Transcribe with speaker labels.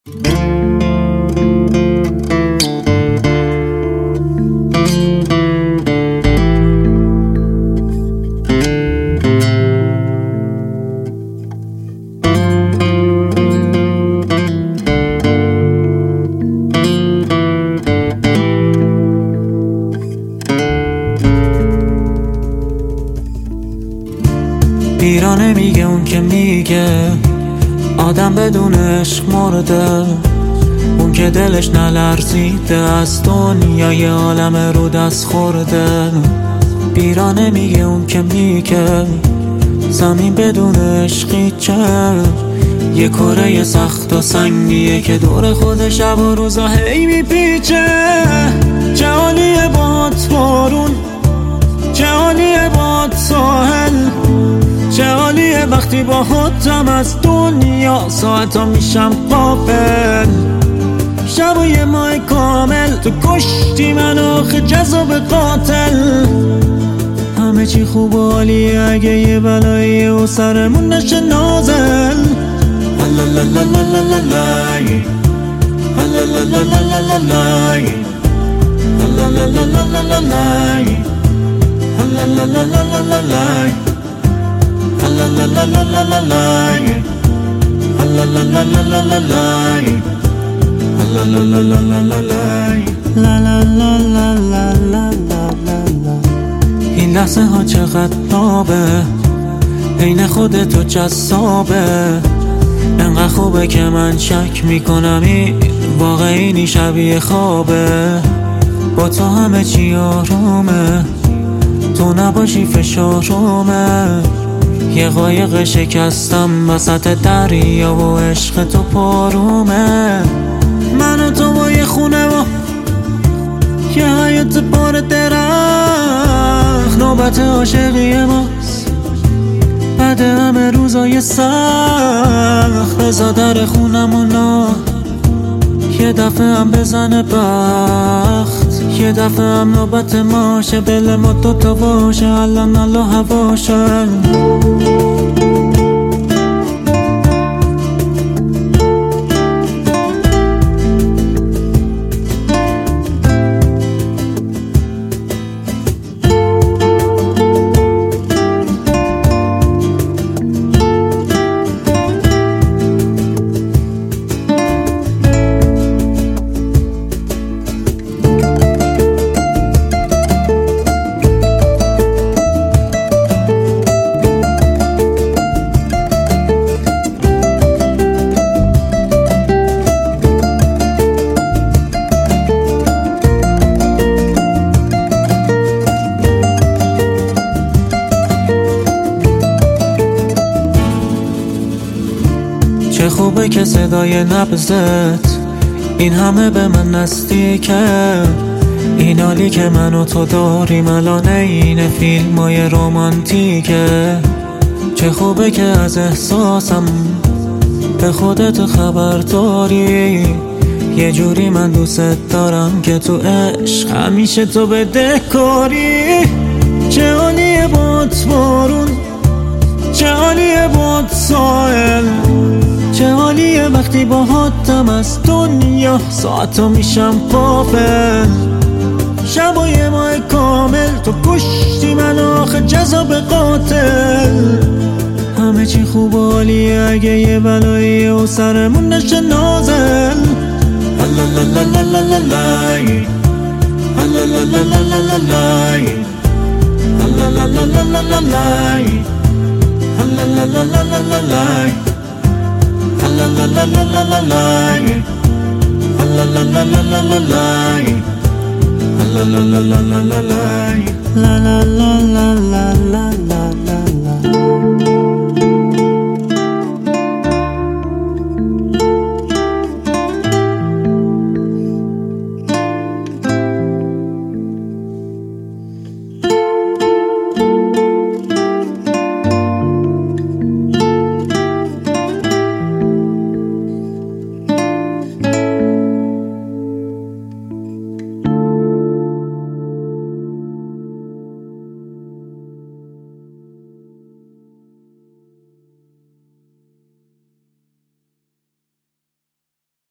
Speaker 1: پیرانه میگه اون که میگه آدم بدون عشق مرده، اون که دلش نلرزیده از دنیای عالم رو دست خورده. پیرانه میگه اون که میگه زمین بدون عشقی چه، یه کره سخت و سنگیه که دور خود شب و روزا هی میپیچه. چه حالیه باد بارون، چه حالیه باد ساحل، چه حالیه وقتی با خودم از دنیا ساعتا میشم غافل. شب و یه ماه کامل تو کشتی من آخه جذاب قاتل. همه چی خوب و عالیه اگه یه بلاییه و سرمون نشه نازل. این لحظه ها چقدر نابه، عین خودتو جذابه. انقدر خوبه که من شک میکنم این واقعی شبیه خوابه. با تو همه چی آرومه، تو نباشی فشارومه. یه قایق شکستم وسط دریا و عشق تو پارومه. من و تو با یه خونه و یه حیات بار درخت، نوبت عاشقی ماست بعد همه روزای سخت. بزا در خونمونا یه دفعه هم بزنه بخت، یه دفعه هم نوبت ماشه دل ما دوتا باشه الان الله هواشه. چه خوبه که صدای نبضت این همه به من نزدیکه. این حالی که من و تو داریم الان این فیلمای رمانتیکه. چه خوبه که از احساسم به خودت خبر داری. یه جوری من دوست دارم که تو عشق همیشه تو بدهکاری. چه حالیه باد بارون، چه حالیه باد ساحل، چه حالیه وقتی با حدم از دنیا ساعتا میشم غافل. شب و یه ماه کامل تو کشتی من آخه جذاب قاتل. همه چی خوب و عالیه اگه یه بلاییه و سرمون نشه نازل.
Speaker 2: La la la la la la